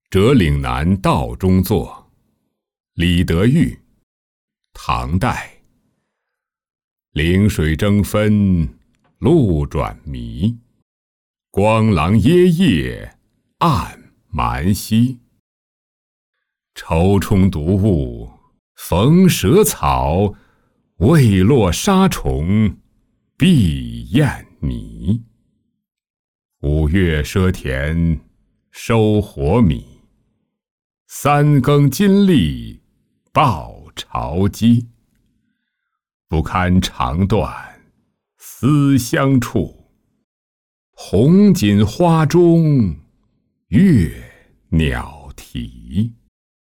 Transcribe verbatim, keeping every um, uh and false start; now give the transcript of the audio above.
折岭南道中作，李德裕，唐代。岭水争分，路转迷。光廊椰叶，暗蛮稀。踌躇独雾，逢蛇草。未落沙虫，必厌泥。五月赊田，收活米。三更金粟，报朝鸡。不堪肠断，思乡处。红锦花中，月鸟啼。